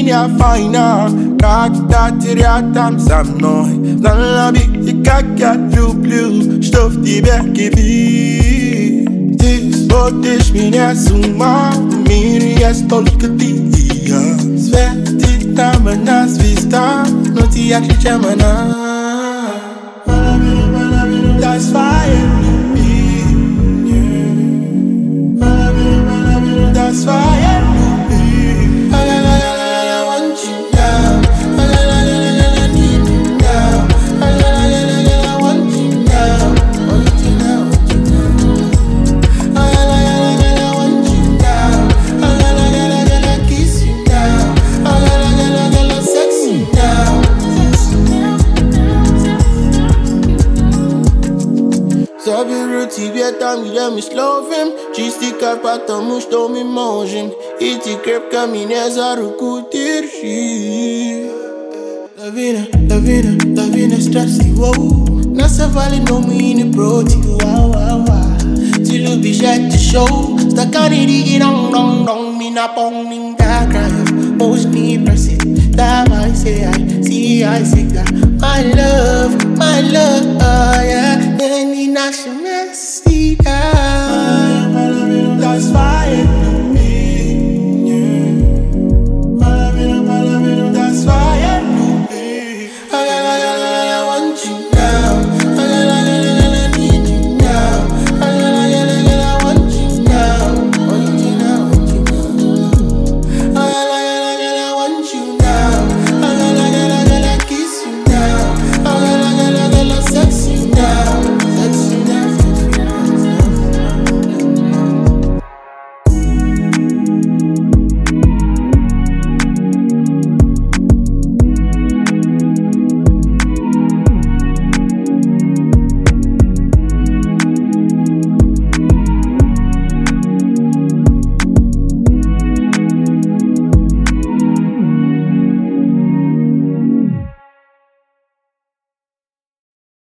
linea fina, kata tiriatam sam noi. Dan la big kakat blue, stof die berkebi. Dis wat is minha suma, minha stolketia. Sveti tamana svista, no ti aklichamana. That's fire. That's fire. I want you now. I need you now. I want you now. Want you now. I want you now. I kiss you now. I sex you now. Sabe roti bieta mi me slovim. Čisti karpata što mi možem. I ti krepka mi ne zarukutirši. Lavina strasti, wow. Nasa vali no mi ne proti, wow. Ti lubiš at show. Stakani digi dong. Mi na pong da cry of motion pressing. That I say I see that. My love, yeah. Any national.